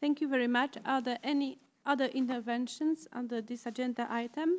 Thank you very much. Are there any other interventions under this agenda item?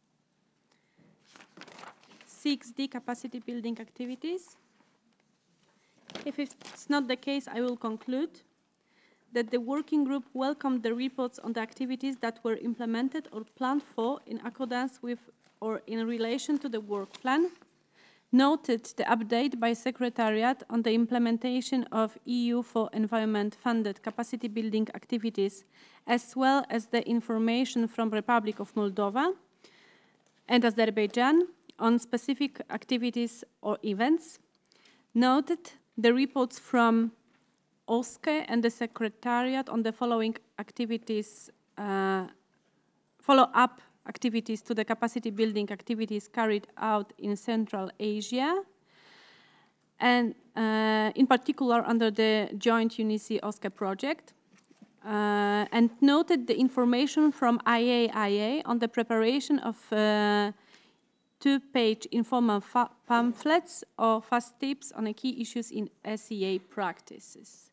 6D, capacity building activities. If it's not the case, I will conclude that the working group welcomed the reports on the activities that were implemented or planned for in accordance with or in relation to the work plan, noted the update by Secretariat on the implementation of EU for Environment funded capacity building activities, as well as the information from Republic of Moldova and Azerbaijan on specific activities or events, noted the reports from OSCE and the Secretariat on the following activities, follow-up activities to the capacity building activities carried out in Central Asia, and in particular under the joint UNICE-OSCE project, and noted the information from IAIA on the preparation of two-page informal pamphlets or fast tips on the key issues in SEA practices.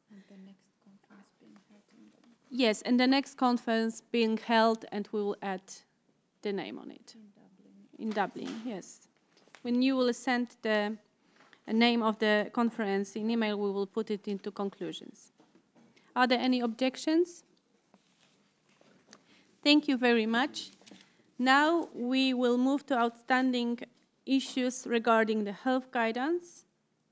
Yes, and the next conference being held, and we will add the name on it. In Dublin, yes. When you will send the name of the conference in email, we will put it into conclusions. Are there any objections? Thank you very much. Now we will move to outstanding issues regarding the health guidance.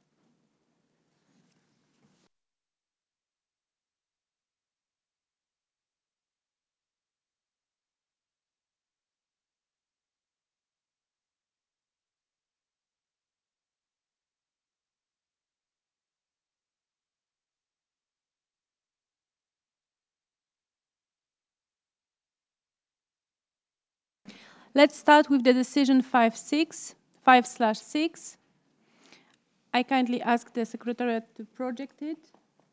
Let's start with the decision 5/6. I kindly ask the Secretariat to project it.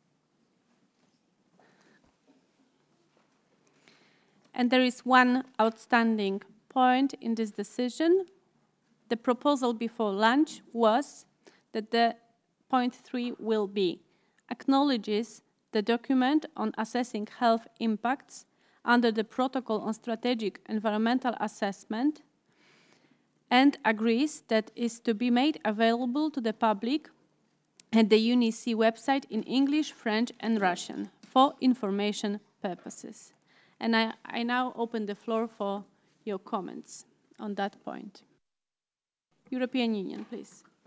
And there is one outstanding point in this decision. The proposal before lunch was that the point 3 will be acknowledges the document on assessing health impacts under the Protocol on Strategic Environmental Assessment and agrees that is to be made available to the public at the UNECE website in English, French, and Russian for information purposes. And I now open the floor for your comments on that point. European Union, please.